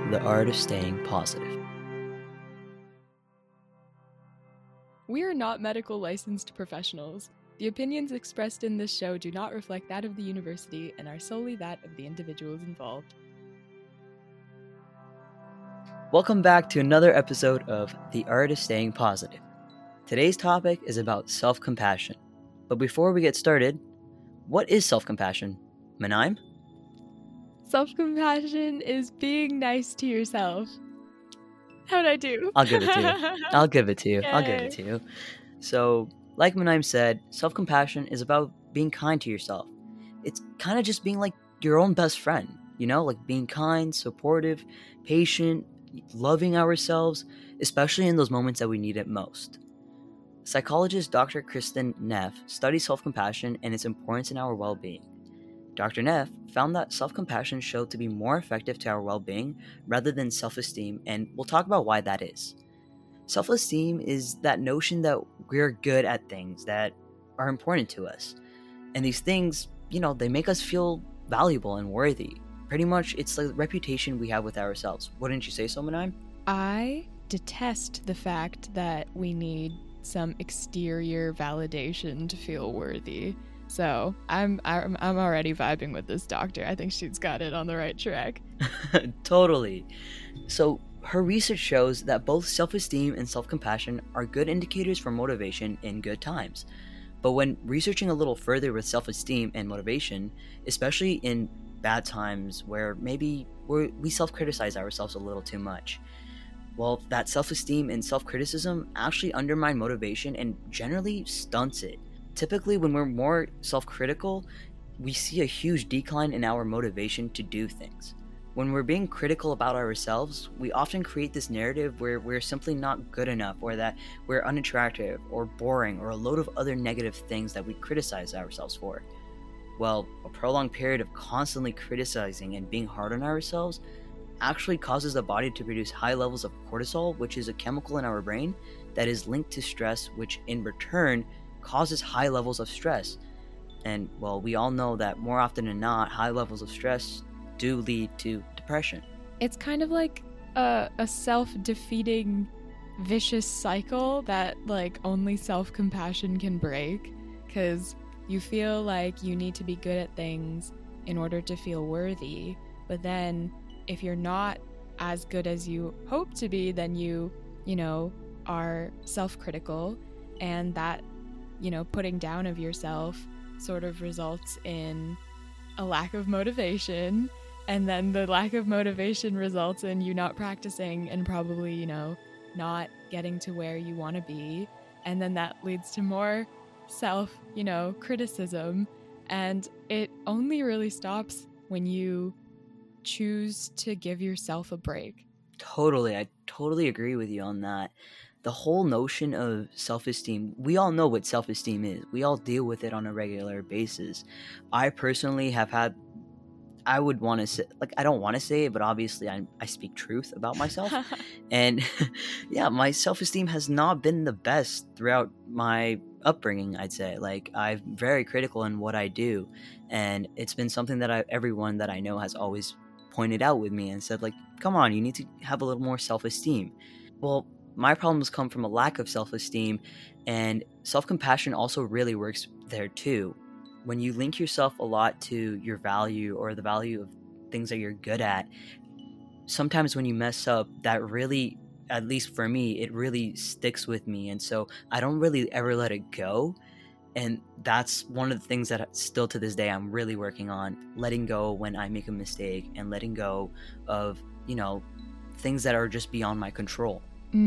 The Art of Staying Positive. We are not medical licensed professionals. The opinions expressed in this show do not reflect that of the university and are solely that of the individuals involved. Welcome back to another episode of The Art of Staying Positive. Today's topic is about self-compassion. But before we get started, what is self-compassion? Manaim? Self-compassion is being nice to yourself. How'd I do? I'll give it to you. I'll give it to you. Yay. I'll give it to you. So, like Manaim said, self-compassion is about being kind to yourself. It's kind of just being like your own best friend, like being kind, supportive, patient, loving ourselves, especially in those moments that we need it most. Psychologist Dr. Kristin Neff studies self-compassion and its importance in our well-being. Dr. Neff found that self-compassion showed to be more effective to our well-being rather than self-esteem, and we'll talk about why that is. Self-esteem is that notion that we're good at things that are important to us. And these things, they make us feel valuable and worthy. Pretty much, it's the reputation we have with ourselves. Wouldn't you say so, Manaim? I detest the fact that we need some exterior validation to feel worthy. So I'm already vibing with this doctor. I think she's got it on the right track. Totally. So her research shows that both self-esteem and self-compassion are good indicators for motivation in good times. But when researching a little further with self-esteem and motivation, especially in bad times where maybe we self-criticize ourselves a little too much, well, that self-esteem and self-criticism actually undermine motivation and generally stunts it. Typically, when we're more self-critical, we see a huge decline in our motivation to do things. When we're being critical about ourselves, we often create this narrative where we're simply not good enough, or that we're unattractive or boring, or a load of other negative things that we criticize ourselves for. Well, a prolonged period of constantly criticizing and being hard on ourselves actually causes the body to produce high levels of cortisol, which is a chemical in our brain that is linked to stress, which in return causes high levels of stress. And, well, we all know that more often than not, high levels of stress do lead to depression. It's kind of like a self-defeating vicious cycle that only self-compassion can break, because you feel like you need to be good at things in order to feel worthy, but then if you're not as good as you hope to be, then you are self-critical, and that putting down of yourself sort of results in a lack of motivation, and then the lack of motivation results in you not practicing and probably, not getting to where you want to be, and then that leads to more criticism, and it only really stops when you choose to give yourself a break. Totally. I totally agree with you on that. The whole notion of self-esteem, we all know what self-esteem is. We all deal with it on a regular basis. I personally have had, I would want to say, I don't want to say it, but obviously I speak truth about myself. And yeah, my self-esteem has not been the best throughout my upbringing, I'd say. I'm very critical in what I do. And it's been something that everyone that I know has always pointed out with me and said, come on, you need to have a little more self-esteem. Well, my problems come from a lack of self-esteem, and self-compassion also really works there too. When you link yourself a lot to your value or the value of things that you're good at, sometimes when you mess up, that really, at least for me, it really sticks with me, and so I don't really ever let it go. And that's one of the things that still to this day I'm really working on, letting go when I make a mistake and letting go of, things that are just beyond my control.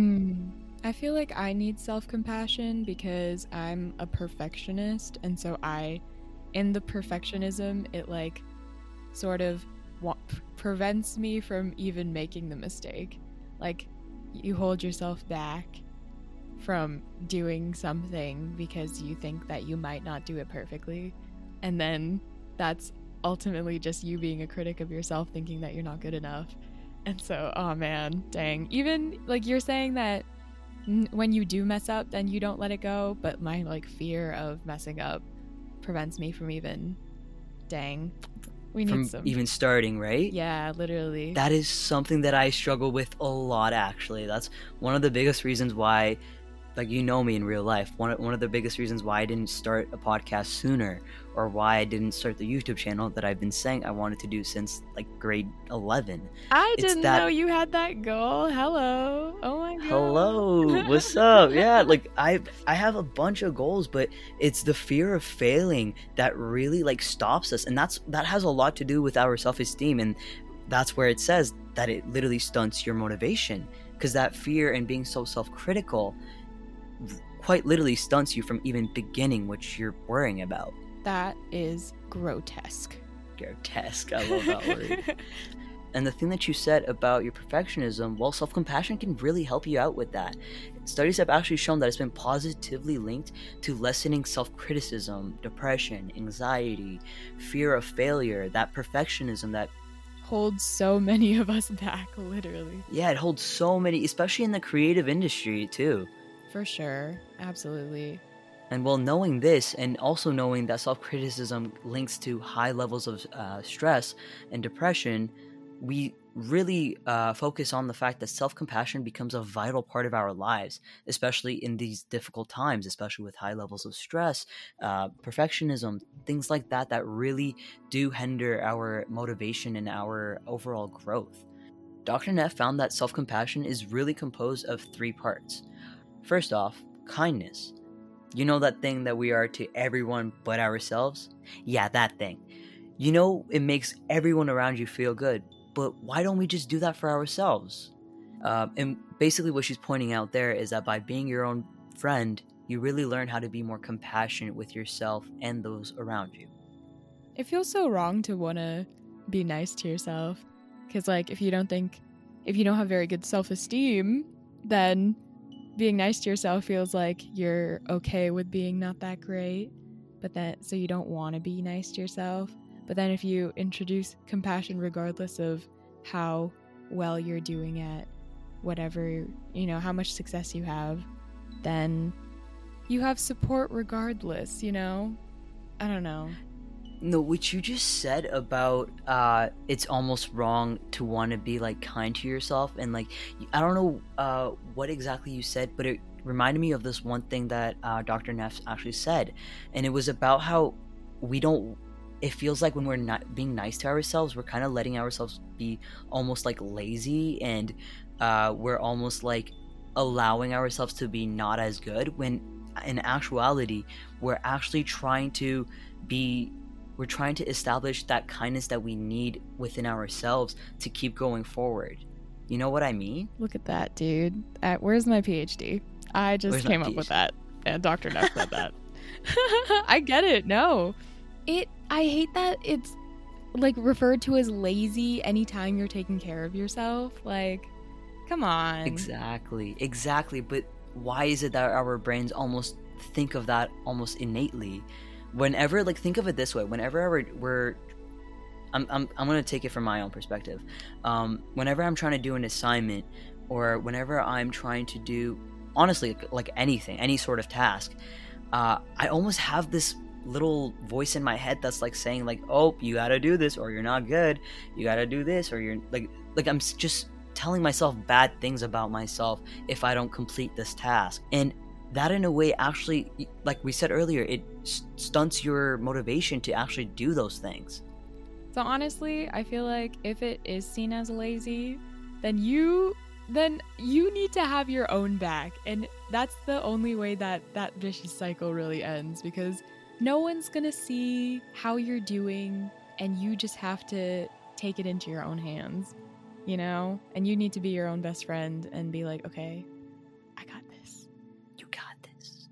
I feel like I need self-compassion because I'm a perfectionist, and so in the perfectionism, it sort of prevents me from even making the mistake. You hold yourself back from doing something because you think that you might not do it perfectly, and then that's ultimately just you being a critic of yourself, thinking that you're not good enough. And so, oh man, dang. Even you're saying that when you do mess up, then you don't let it go, but my fear of messing up prevents me from even, dang. We need from some. even starting, right? Yeah, literally. That is something that I struggle with a lot, actually. That's one of the biggest reasons why, like, you know me in real life, one of the biggest reasons why I didn't start a podcast sooner, or why I didn't start the YouTube channel that I've been saying I wanted to do since like grade 11. I It's didn't that- know you had that goal. Hello. Oh my god. Hello, what's up? Yeah, like I have a bunch of goals, but it's the fear of failing that really like stops us, and that has a lot to do with our self-esteem, and that's where it says that it literally stunts your motivation, because that fear and being so self-critical quite literally stunts you from even beginning what you're worrying about. That is grotesque. Grotesque, I love that word. And the thing that you said about your perfectionism, well, self-compassion can really help you out with that. Studies have actually shown that it's been positively linked to lessening self-criticism, depression, anxiety, fear of failure, that perfectionism that holds so many of us back, literally. Yeah, it holds so many, especially in the creative industry too. For sure, absolutely. And well, knowing this, and also knowing that self-criticism links to high levels of stress and depression, we really focus on the fact that self-compassion becomes a vital part of our lives, especially in these difficult times, especially with high levels of stress, perfectionism, things like that really do hinder our motivation and our overall growth. Dr. Neff found that self-compassion is really composed of 3 parts. First off, kindness. You know that thing that we are to everyone but ourselves? Yeah, that thing. You know, it makes everyone around you feel good, but why don't we just do that for ourselves? And basically what she's pointing out there is that by being your own friend, you really learn how to be more compassionate with yourself and those around you. It feels so wrong to want to be nice to yourself, because like if you don't have very good self-esteem, then being nice to yourself feels like you're okay with being not that great, so you don't want to be nice to yourself. But then if you introduce compassion regardless of how well you're doing at whatever, how much success you have, then you have support regardless, I don't know. No, what you just said about it's almost wrong to want to be like kind to yourself, and like I don't know what exactly you said, but it reminded me of this one thing that Dr. Neff actually said, and it was about how it feels like when we're not being nice to ourselves, we're kind of letting ourselves be almost like lazy, and we're almost like allowing ourselves to be not as good, when in actuality we're actually trying to establish that kindness that we need within ourselves to keep going forward. You know what I mean? Look at that, dude. Where's my PhD? I just came up with that. And Dr. Neff said that. I get it. No. I hate that it's like referred to as lazy anytime you're taking care of yourself. Like, come on. Exactly. But why is it that our brains almost think of that almost innately? Whenever, like, think of it this way, whenever I'm going to take it from my own perspective. Whenever I'm trying to do an assignment, or whenever I'm trying to do, honestly, like anything, any sort of task, I almost have this little voice in my head that's like saying like, oh, you got to do this or you're not good. You got to do this or you're like I'm just telling myself bad things about myself if I don't complete this task. And that in a way actually, like we said earlier, it stunts your motivation to actually do those things. So honestly, I feel like if it is seen as lazy, then you need to have your own back. And that's the only way that vicious cycle really ends, because no one's gonna see how you're doing, and you just have to take it into your own hands, and you need to be your own best friend and be like, okay, I got this. You got this.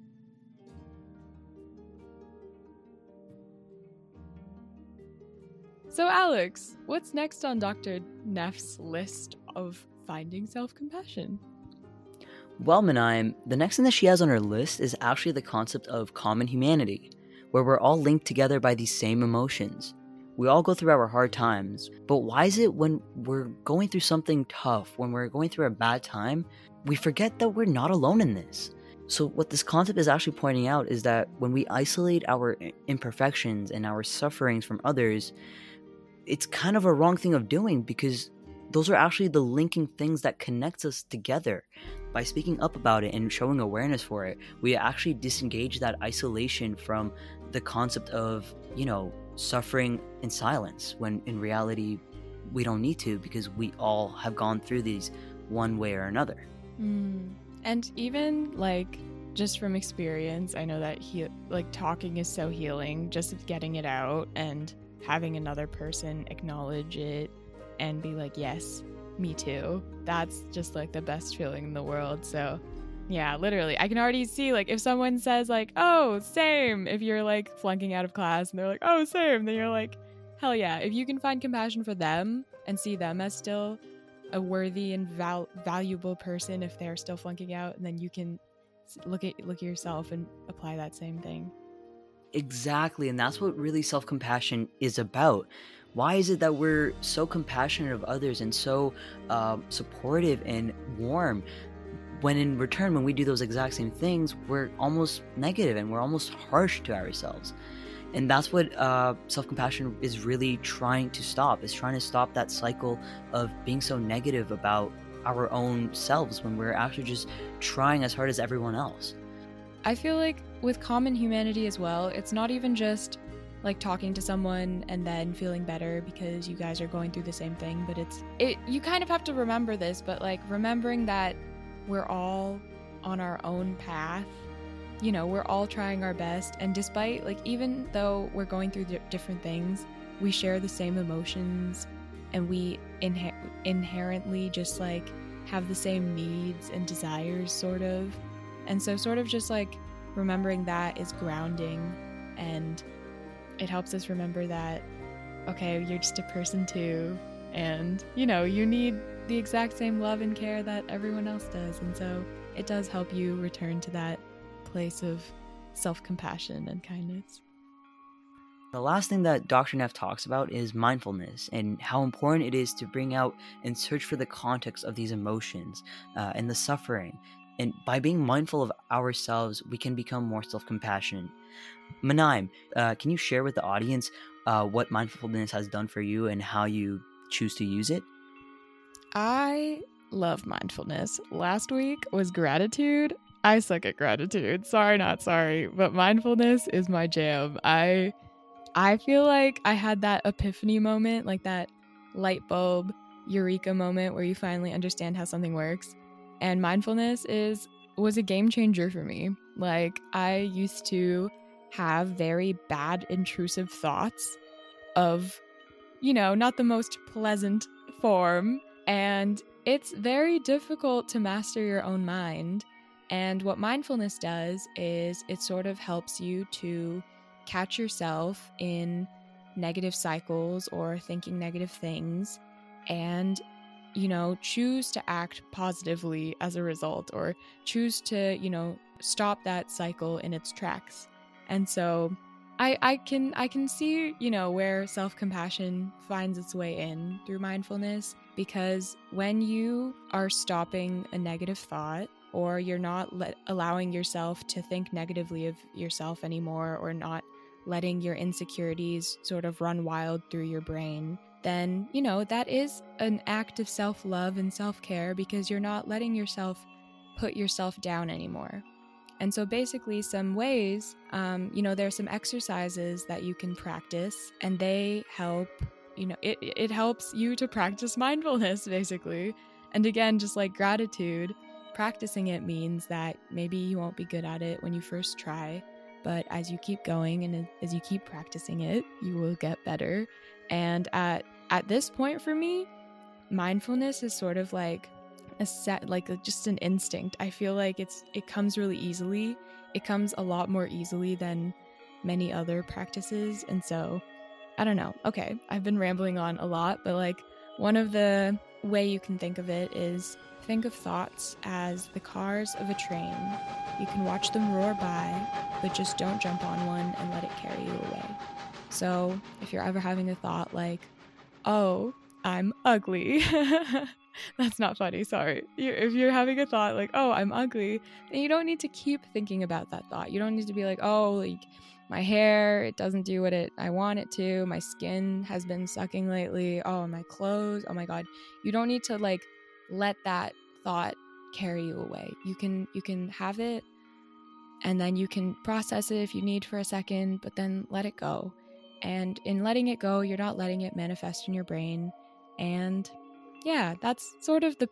So Alex, what's next on Dr. Neff's list of finding self-compassion? Well, Manaim, the next thing that she has on her list is actually the concept of common humanity, where we're all linked together by these same emotions. We all go through our hard times, but why is it when we're going through something tough, when we're going through a bad time, we forget that we're not alone in this? So what this concept is actually pointing out is that when we isolate our imperfections and our sufferings from others, it's kind of a wrong thing of doing, because those are actually the linking things that connects us together. By speaking up about it and showing awareness for it, we actually disengage that isolation from the concept of, suffering in silence, when in reality we don't need to, because we all have gone through these one way or another. And even like just from experience, I know that talking is so healing, just getting it out and having another person acknowledge it and be like, yes, me too. That's just like the best feeling in the world. So yeah, literally, I can already see, like, if someone says like, oh, same, if you're like flunking out of class and they're like, oh, same, then you're like, hell yeah. If you can find compassion for them and see them as still a worthy and valuable person if they're still flunking out, and then you can look at yourself and apply that same thing. Exactly, and that's what really self-compassion is about. Why is it that we're so compassionate of others and so supportive and warm, when in return, when we do those exact same things, we're almost negative and we're almost harsh to ourselves? And that's what self-compassion is really trying to stop. It's trying to stop that cycle of being so negative about our own selves when we're actually just trying as hard as everyone else. I feel like with common humanity as well, it's not even just like talking to someone and then feeling better because you guys are going through the same thing, but you kind of have to remember this, but like remembering that we're all on our own path. We're all trying our best, and despite, like, even though we're going through different things, we share the same emotions, and we inherently just like have the same needs and desires, sort of. And so sort of just like remembering that is grounding, and it helps us remember that, okay, you're just a person too, and you need the exact same love and care that everyone else does. And so it does help you return to that place of self-compassion and kindness. The last thing that Dr. Neff talks about is mindfulness, and how important it is to bring out and search for the context of these emotions and the suffering. And by being mindful of ourselves, we can become more self-compassionate. Manaim, can you share with the audience what mindfulness has done for you and how you choose to use it? I love mindfulness. Last week was gratitude. I suck at gratitude. Sorry, not sorry, but mindfulness is my jam. I feel like I had that epiphany moment, like that light bulb eureka moment where you finally understand how something works. And mindfulness was a game changer for me. Like, I used to have very bad intrusive thoughts of, not the most pleasant form. And it's very difficult to master your own mind. And what mindfulness does is it sort of helps you to catch yourself in negative cycles or thinking negative things, and choose to act positively as a result, or choose to stop that cycle in its tracks. And so I can see where self-compassion finds its way in through mindfulness, because when you are stopping a negative thought, or you're not allowing yourself to think negatively of yourself anymore, or not letting your insecurities sort of run wild through your brain, then, that is an act of self-love and self-care, because you're not letting yourself put yourself down anymore. And so basically some ways, there are some exercises that you can practice, and they help, it helps you to practice mindfulness, basically. And again, just like gratitude, practicing it means that maybe you won't be good at it when you first try, but as you keep going and as you keep practicing it, you will get better. And at this point for me, mindfulness is sort of like just an instinct. I feel like it comes really easily. It comes a lot more easily than many other practices. And so, I don't know. Okay, I've been rambling on a lot, but like one of the way you can think of it is think of thoughts as the cars of a train. You can watch them roar by, but just don't jump on one and let it carry you away. So if you're ever having a thought like, oh, I'm ugly. That's not funny, sorry. If you're having a thought like, oh, I'm ugly, then you don't need to keep thinking about that thought. You don't need to be like, oh, like my hair, it doesn't do what I want it to. My skin has been sucking lately. Oh, my clothes. Oh my God. You don't need to like let that thought carry you away. You can have it, and then you can process it if you need for a second, but then let it go. And in letting it go, you're not letting it manifest in your brain. And yeah, that's sort of the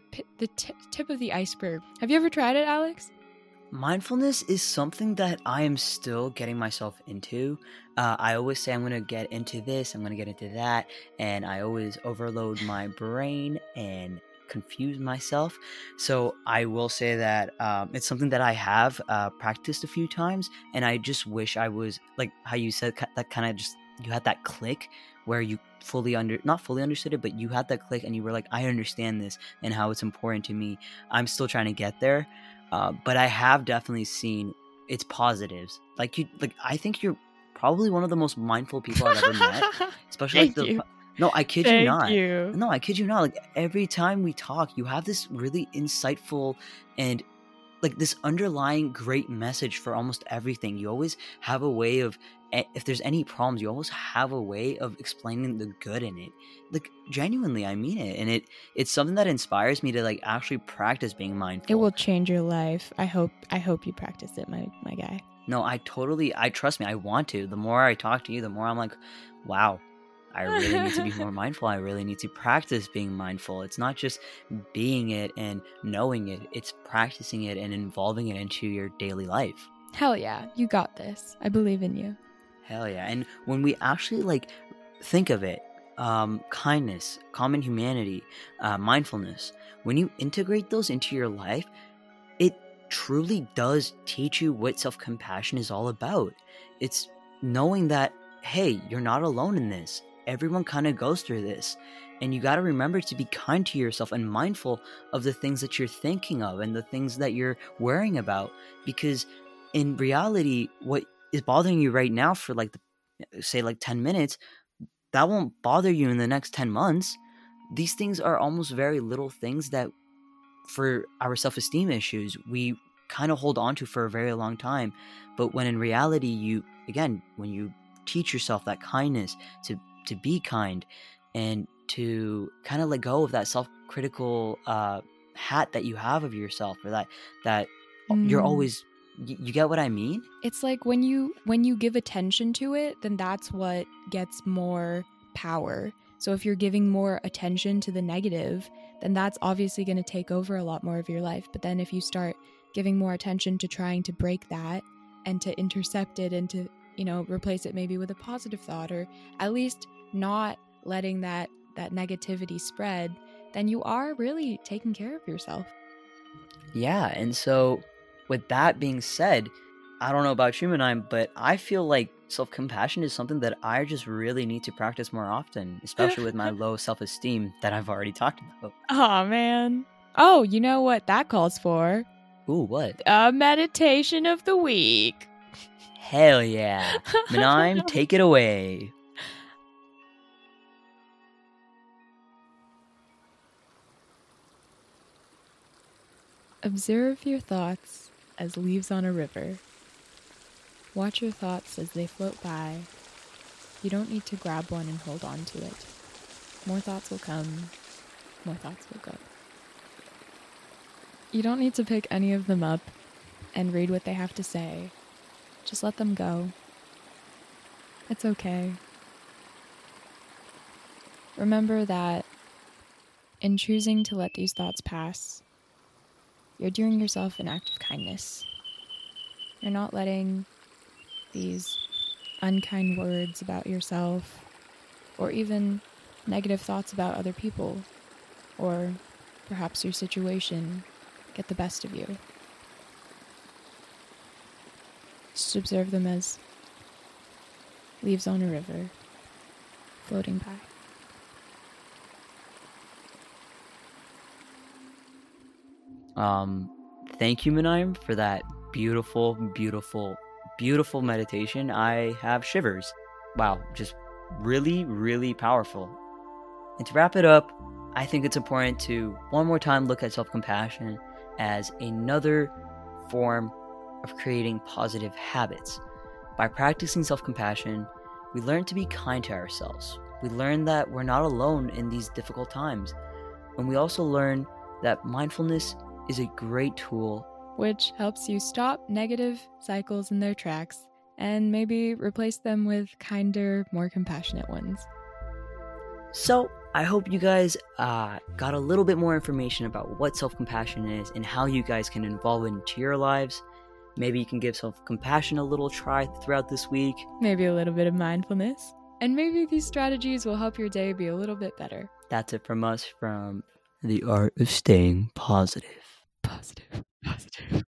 tip of the iceberg. Have you ever tried it, Alex? Mindfulness is something that I am still getting myself into. I always say I'm going to get into this, I'm going to get into that, and I always overload my brain and confuse myself. So I will say that it's something that I have practiced a few times, and I just wish I was, like how you said, that kind of just, you had that click where you not fully understood it, but you had that click and you were like, I understand this and how it's important to me. I'm still trying to get there. But I have definitely seen its positives. I think you're probably one of the most mindful people I've ever met. Especially Thank you. No, I kid Thank you not. you. No, I kid you not. Like every time we talk, you have this really insightful and like this underlying great message for almost everything. You always have a way of, if there's any problems, you always have a way of explaining the good in it. Like genuinely, I mean it, and it's something that inspires me to like actually practice being mindful. It will change your life. I hope you practice it, my guy. No, I trust me. I want to. The more I talk to you, the more I'm like, wow, I really need to be more mindful. I really need to practice being mindful. It's not just being it and knowing it. It's practicing it and involving it into your daily life. Hell yeah, you got this. I believe in you. Hell yeah. And when we actually like think of it, kindness, common humanity, mindfulness, when you integrate those into your life, it truly does teach you what self-compassion is all about. It's knowing that, hey, you're not alone in this. Everyone kind of goes through this, and you got to remember to be kind to yourself and mindful of the things that you're thinking of and the things that you're worrying about, because in reality, what is bothering you right now for say 10 minutes, that won't bother you in the next 10 months. These things are almost very little things that for our self-esteem issues, we kind of hold on to for a very long time. But when in reality, when you teach yourself that kindness, to be kind and to kind of let go of that self-critical hat that you have of yourself, or that you're always, you get what I mean? It's like when you give attention to it, then that's what gets more power. So if you're giving more attention to the negative, then that's obviously going to take over a lot more of your life. But then if you start giving more attention to trying to break that and to intercept it and to, replace it maybe with a positive thought, or at least not letting that negativity spread, then you are really taking care of yourself. Yeah, and so with that being said, I don't know about you, Manime, but I feel like self-compassion is something that I just really need to practice more often, especially with my low self-esteem that I've already talked about. Oh, man. Oh, you know what that calls for? Ooh, what? A meditation of the week. Hell yeah. Manime, take it away. Observe your thoughts as leaves on a river. Watch your thoughts as they float by. You don't need to grab one and hold on to it. More thoughts will come. More thoughts will go. You don't need to pick any of them up and read what they have to say. Just let them go. It's okay. Remember that in choosing to let these thoughts pass, you're doing yourself an act of kindness. You're not letting these unkind words about yourself, or even negative thoughts about other people, or perhaps your situation, get the best of you. Just observe them as leaves on a river, floating by. Thank you, Manime, for that beautiful, beautiful, beautiful meditation. I have shivers. Wow, just really, really powerful. And to wrap it up, I think it's important to one more time look at self-compassion as another form of creating positive habits. By practicing self-compassion, we learn to be kind to ourselves. We learn that we're not alone in these difficult times. And we also learn that mindfulness is a great tool which helps you stop negative cycles in their tracks and maybe replace them with kinder, more compassionate ones. So, I hope you guys got a little bit more information about what self-compassion is and how you guys can involve it into your lives. Maybe you can give self-compassion a little try throughout this week. Maybe a little bit of mindfulness. And maybe these strategies will help your day be a little bit better. That's it from us from The Art of Staying Positive. Positive.